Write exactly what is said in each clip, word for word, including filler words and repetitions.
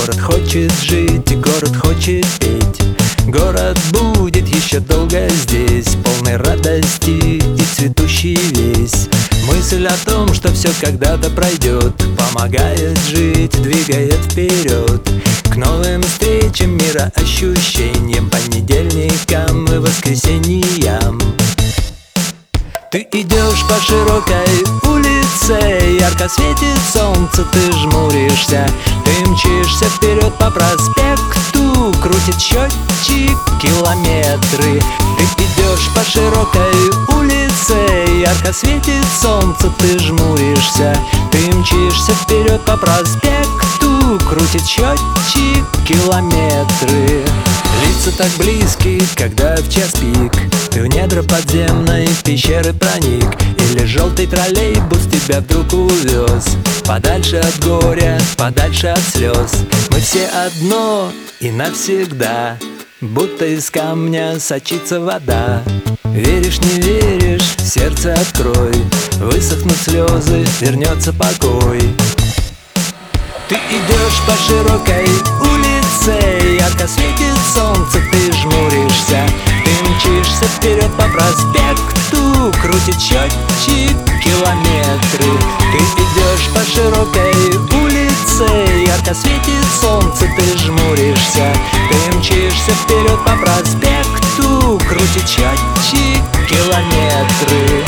Город хочет жить, и город хочет петь. Город будет еще долго здесь, полный радости и цветущий весь. Мысль о том, что все когда-то пройдет, помогает жить, двигает вперед к новым встречам, мироощущениям, понедельникам и воскресеньям. Ты идешь по широкой улице, ярко светит солнце, ты жмуришься. Ты мчишься вперед по проспекту, крутит счетчик километры. Ты идешь по широкой улице, ярко светит солнце, ты жмуришься. Ты мчишься вперед по проспекту, крутит счетчик километры. Лица так близки, когда в час пик ты в недра подземной пещеры проник, или желтый троллейбус тебя вдруг увез подальше от горя, подальше от слез. Мы все одно и навсегда, будто из камня сочится вода. Веришь, не веришь, сердце открой, высохнут слезы, вернется покой. Ты идешь по широкой улице, ярко светит солнце, ты жмуришься. Ты мчишься вперед по проспекту, крутит счетчик километры. Ты идешь по широкой улице, ярко светит солнце, ты жмуришься. Ты мчишься вперед по проспекту, крутит счетчик километры.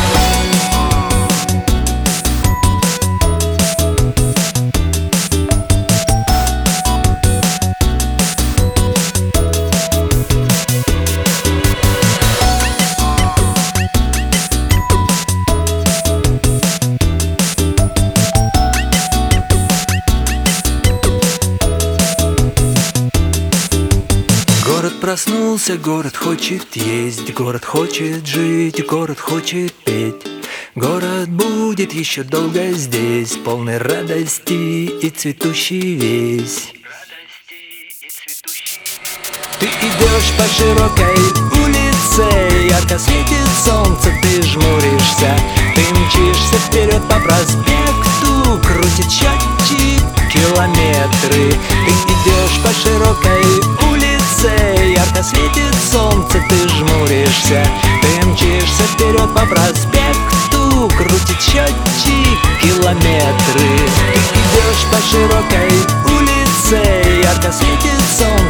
Город проснулся, город хочет есть, город хочет жить, город хочет петь. Город будет еще долго здесь, полный радости и цветущий весь. Ты идешь по широкой улице, ярко светит солнце, ты жмуришься. Ты мчишься вперед по проспекту, крутит счетчик километры. Ты идешь по широкой улице, ярко светит солнце, ты жмуришься. Ты мчишься вперед по проспекту, крутит счетчик километры. Ты идешь по широкой улице, ярко светит солнце,